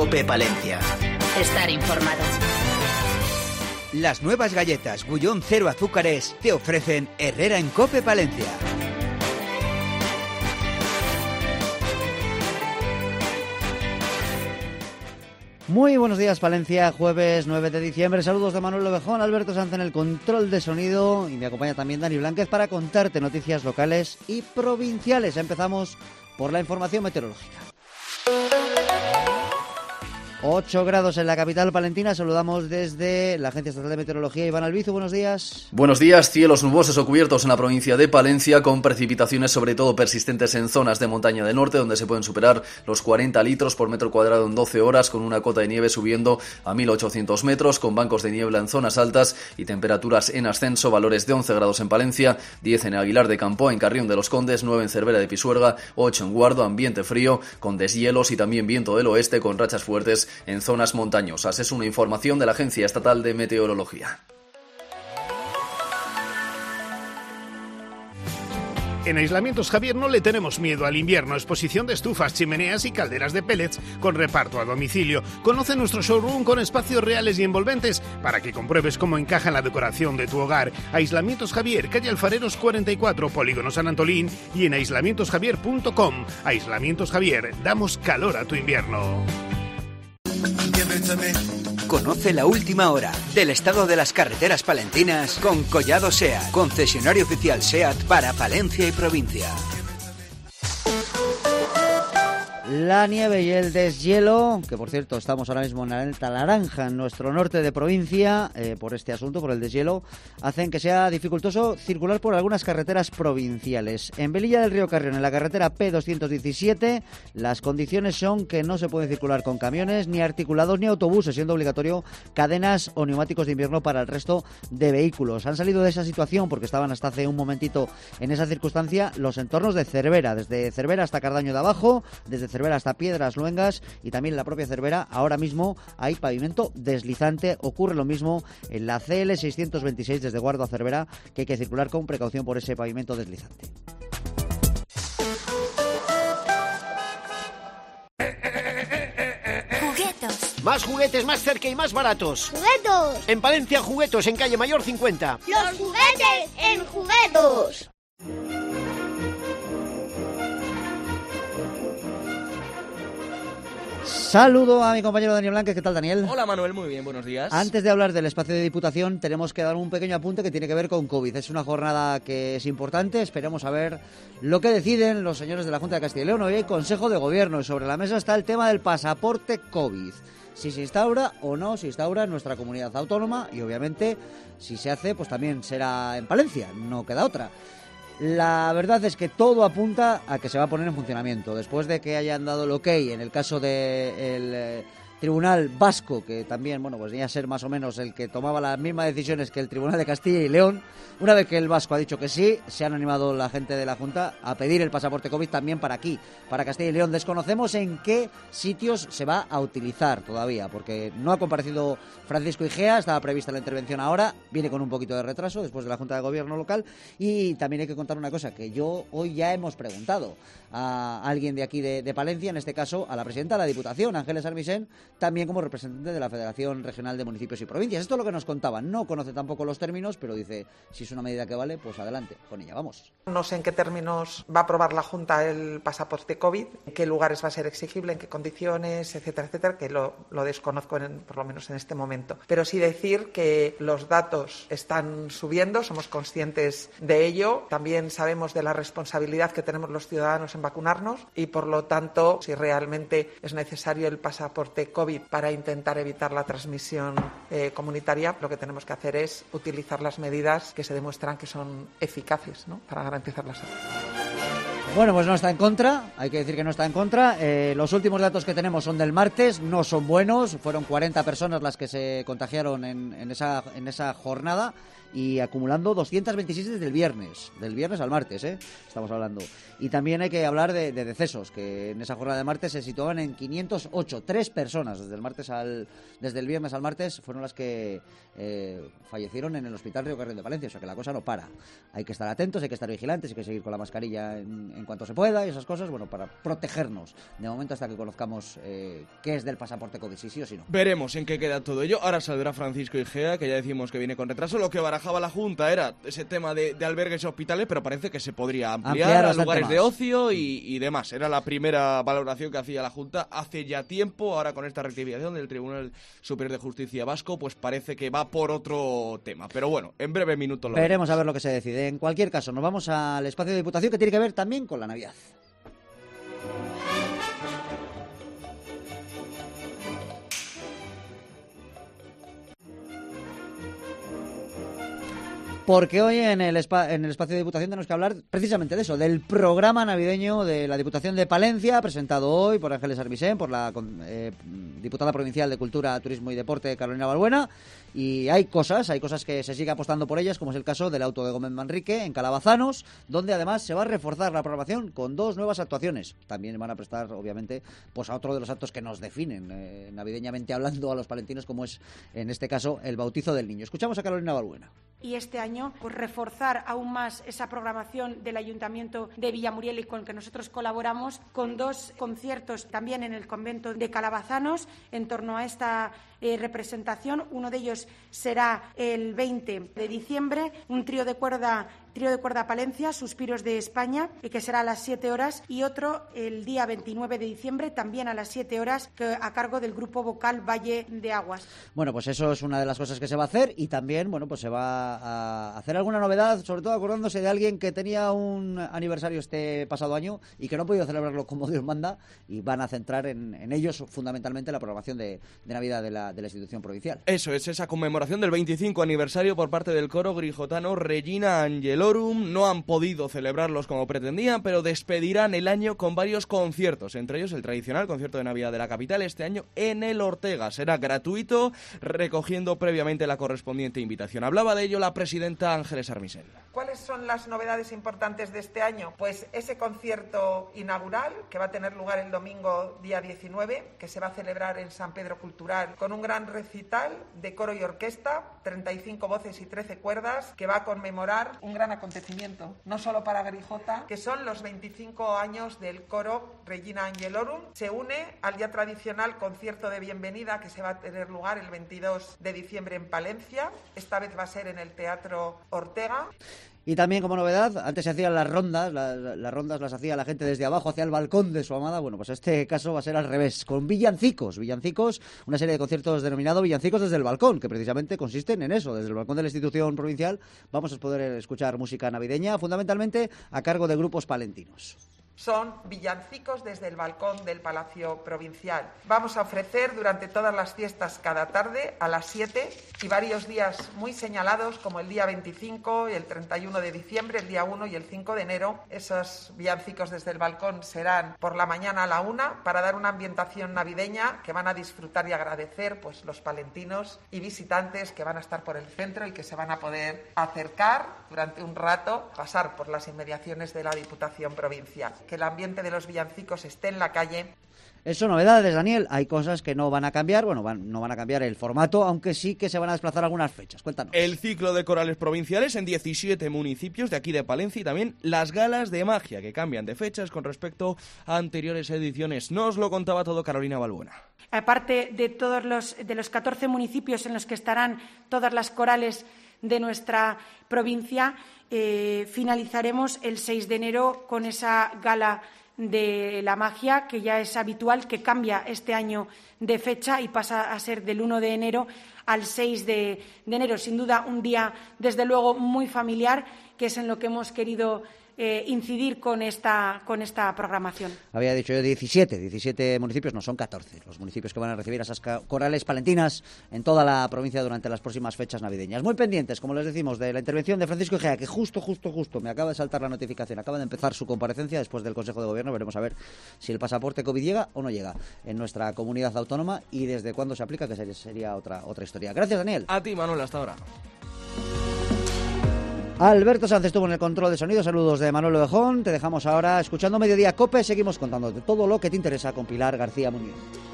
COPE Palencia. Estar informado. Las nuevas galletas Bullón Cero Azúcares te ofrecen Herrera en COPE Palencia. Muy buenos días, Palencia, jueves 9 de diciembre. Saludos de Manuel Ovejón, Alberto Sanz en el control de sonido y me acompaña también Dani Blánquez para contarte noticias locales y provinciales. Empezamos por la información meteorológica. 8 grados en la capital palentina. Saludamos desde la Agencia Estatal de Meteorología. Iván Albizu, buenos días. Buenos días. Cielos nubosos o cubiertos en la provincia de Palencia, con precipitaciones sobre todo persistentes en zonas de montaña del norte, donde se pueden superar los 40 litros por metro cuadrado en 12 horas, con una cota de nieve subiendo a 1.800 metros, con bancos de niebla en zonas altas y temperaturas en ascenso. Valores de 11 grados en Palencia, 10 en Aguilar de Campo, en Carrión de los Condes, 9 en Cervera de Pisuerga, 8 en Guardo. Ambiente frío, con deshielos y también viento del oeste, con rachas fuertes en zonas montañosas. Es una información de la Agencia Estatal de Meteorología. En Aislamientos Javier no le tenemos miedo al invierno. Exposición de estufas, chimeneas y calderas de pellets con reparto a domicilio. Conoce nuestro showroom con espacios reales y envolventes para que compruebes cómo encaja en la decoración de tu hogar. Aislamientos Javier, calle Alfareros 44, Polígono San Antolín, y en aislamientosjavier.com. Aislamientos Javier, damos calor a tu invierno. Conoce la última hora del estado de las carreteras palentinas con Collado SEAT, concesionario oficial SEAT para Palencia y provincia. La nieve y el deshielo, que por cierto estamos ahora mismo en la alerta naranja en nuestro norte de provincia, por este asunto, por el deshielo, hacen que sea dificultoso circular por algunas carreteras provinciales. En Velilla del Río Carrión, en la carretera P217, las condiciones son que no se puede circular con camiones, ni articulados, ni autobuses, siendo obligatorio cadenas o neumáticos de invierno para el resto de vehículos. Han salido de esa situación porque estaban hasta hace un momentito en esa circunstancia los entornos de Cervera, desde Cervera hasta Cardaño de Abajo, desde Cervera hasta Piedras Luengas y también en la propia Cervera. Ahora mismo hay pavimento deslizante. Ocurre lo mismo en la CL 626 desde Guardo a Cervera, que hay que circular con precaución por ese pavimento deslizante. Más juguetes, más cerca y más baratos. ¡Juguetos! En Palencia, Juguetos, en calle Mayor 50. ¡Los juguetes en Juguetos! Saludo a mi compañero Daniel Blánquez. ¿Qué tal, Daniel? Hola, Manuel, muy bien, buenos días. Antes de hablar del espacio de Diputación, tenemos que dar un pequeño apunte que tiene que ver con COVID. Es una jornada que es importante. Esperemos a ver lo que deciden los señores de la Junta de Castilla y León. Hoy hay Consejo de Gobierno y sobre la mesa está el tema del pasaporte COVID. Si se instaura o no se instaura en nuestra comunidad autónoma y, obviamente, si se hace, pues también será en Palencia. No queda otra. La verdad es que todo apunta a que se va a poner en funcionamiento. Después de que hayan dado el ok en el caso del Tribunal Vasco, que también, bueno, pues venía a ser más o menos el que tomaba las mismas decisiones que el Tribunal de Castilla y León. Una vez que el Vasco ha dicho que sí, se han animado la gente de la Junta a pedir el pasaporte COVID también para aquí, para Castilla y León. Desconocemos en qué sitios se va a utilizar todavía, porque no ha comparecido Francisco Igea, estaba prevista la intervención ahora, viene con un poquito de retraso después de la Junta de Gobierno local. Y también hay que contar una cosa, que hoy ya hemos preguntado a alguien de aquí de Palencia, en este caso a la presidenta de la Diputación, Ángeles Armisen, también como representante de la Federación Regional de Municipios y Provincias. Esto es lo que nos contaban. No conoce tampoco los términos, pero dice, si es una medida que vale, pues adelante, con ella vamos. No sé en qué términos va a aprobar la Junta el pasaporte COVID, en qué lugares va a ser exigible, en qué condiciones, etcétera, etcétera, que lo desconozco por lo menos en este momento. Pero sí decir que los datos están subiendo, somos conscientes de ello, también sabemos de la responsabilidad que tenemos los ciudadanos en vacunarnos y, por lo tanto, si realmente es necesario el pasaporte COVID para intentar evitar la transmisión comunitaria, lo que tenemos que hacer es utilizar las medidas que se demuestran que son eficaces, ¿no?, para garantizar la salud. Bueno, pues no está en contra, hay que decir que no está en contra. Los últimos datos que tenemos son del martes, no son buenos. Fueron 40 personas las que se contagiaron en esa jornada y acumulando 226 desde el viernes al martes, estamos hablando. Y también hay que hablar de decesos, que en esa jornada de martes se situaban en 508, 3 personas desde el viernes al martes fueron las que fallecieron en el Hospital Río Carrión de Palencia, o sea que la cosa no para. Hay que estar atentos, hay que estar vigilantes, hay que seguir con la mascarilla en cuanto se pueda y esas cosas, bueno, para protegernos de momento hasta que conozcamos qué es del pasaporte COVID, sí o sí no. Veremos en qué queda todo ello. Ahora saldrá Francisco Igea, que ya decimos que viene con retraso. Lo que barajaba la Junta era ese tema de albergues y hospitales, pero parece que se podría ampliar a lugares de ocio y demás. Era la primera valoración que hacía la Junta hace ya tiempo. Ahora con esta rectificación del Tribunal Superior de Justicia Vasco, pues parece que va por otro tema. Pero bueno, en breve minuto lo veremos a ver lo que se decide. En cualquier caso, nos vamos al espacio de Diputación, que tiene que ver también con la Navidad. Porque hoy en el espacio de Diputación tenemos que hablar precisamente de eso, del programa navideño de la Diputación de Palencia, presentado hoy por Ángeles Armisen, por la diputada provincial de Cultura, Turismo y Deporte, Carolina Balbuena. Y hay cosas que se sigue apostando por ellas, como es el caso del auto de Gómez Manrique en Calabazanos, donde además se va a reforzar la programación con 2 nuevas actuaciones. También van a prestar, obviamente, pues a otro de los actos que nos definen, navideñamente hablando, a los palentinos, como es, en este caso, el bautizo del niño. Escuchamos a Carolina Balbuena. Y este año, pues reforzar aún más esa programación del Ayuntamiento de Villamuriel y con el que nosotros colaboramos, con 2 conciertos también en el convento de Calabazanos en torno a esta representación. Uno de ellos será el 20 de diciembre, un trío de cuerda Palencia, Suspiros de España, que será a las 7 horas, y otro el día 29 de diciembre, también a las 7 horas, a cargo del grupo vocal Valle de Aguas. Bueno, pues eso es una de las cosas que se va a hacer, y también, bueno, pues se va a hacer alguna novedad, sobre todo acordándose de alguien que tenía un aniversario este pasado año y que no ha podido celebrarlo como Dios manda, y van a centrar en ellos fundamentalmente la programación de Navidad de la institución provincial. Eso es, esa conmemoración del 25 aniversario por parte del coro grijotano Regina Angelorum. No han podido celebrarlos como pretendían, pero despedirán el año con varios conciertos, entre ellos el tradicional concierto de Navidad de la capital este año en el Ortega. Será gratuito, recogiendo previamente la correspondiente invitación. Hablaba de ello la presidenta Ángeles Armisen. ¿Cuáles son las novedades importantes de este año? Pues ese concierto inaugural que va a tener lugar el domingo día 19, que se va a celebrar en San Pedro Cultural, con un gran recital de coro y orquesta, 35 voces y 13 cuerdas, que va a conmemorar un gran acontecimiento, no solo para Grijota, que son los 25 años del coro Regina Angelorum. Se une al ya tradicional concierto de bienvenida que se va a tener lugar el 22 de diciembre en Palencia. Esta vez va a ser en el Teatro Ortega. Y también, como novedad, antes se hacían las rondas, las rondas las hacía la gente desde abajo hacia el balcón de su amada. Bueno, pues este caso va a ser al revés, con villancicos, una serie de conciertos denominado Villancicos desde el balcón, que precisamente consisten en eso. Desde el balcón de la institución provincial vamos a poder escuchar música navideña, fundamentalmente a cargo de grupos palentinos. Son villancicos desde el balcón del Palacio Provincial. Vamos a ofrecer durante todas las fiestas cada tarde a las 7 y varios días muy señalados como el día 25 y el 31 de diciembre, el día 1 y el 5 de enero. Esos villancicos desde el balcón serán por la mañana a la 1 para dar una ambientación navideña que van a disfrutar y agradecer pues los palentinos y visitantes que van a estar por el centro y que se van a poder acercar durante un rato, pasar por las inmediaciones de la Diputación Provincial. Que el ambiente de los villancicos esté en la calle. Eso, novedades, Daniel. Hay cosas que no van a cambiar. Bueno, no van a cambiar el formato, aunque sí que se van a desplazar algunas fechas. Cuéntanos. El ciclo de corales provinciales en 17 municipios de aquí de Palencia y también las galas de magia que cambian de fechas con respecto a anteriores ediciones. Nos lo contaba todo Carolina Balbuena. Aparte de los 14 municipios en los que estarán todas las corales de nuestra provincia, finalizaremos el 6 de enero con esa gala de la magia, que ya es habitual, que cambia este año de fecha y pasa a ser del 1 de enero al 6 de enero. Sin duda, un día, desde luego, muy familiar, que es en lo que hemos querido incidir con esta programación. Había dicho yo 17 municipios, no son 14 los municipios que van a recibir esas corales palentinas en toda la provincia durante las próximas fechas navideñas. Muy pendientes, como les decimos, de la intervención de Francisco Igea, que justo me acaba de saltar la notificación, acaba de empezar su comparecencia después del Consejo de Gobierno. Veremos a ver si el pasaporte COVID llega o no llega en nuestra comunidad autónoma y desde cuándo se aplica, que sería otra historia. Gracias, Daniel. A ti, Manuel, hasta ahora. Alberto Sánchez estuvo en el control de sonido. Saludos de Manuel Ovejón. Te dejamos ahora escuchando Mediodía COPE. Seguimos contándote todo lo que te interesa con Pilar García Muñoz.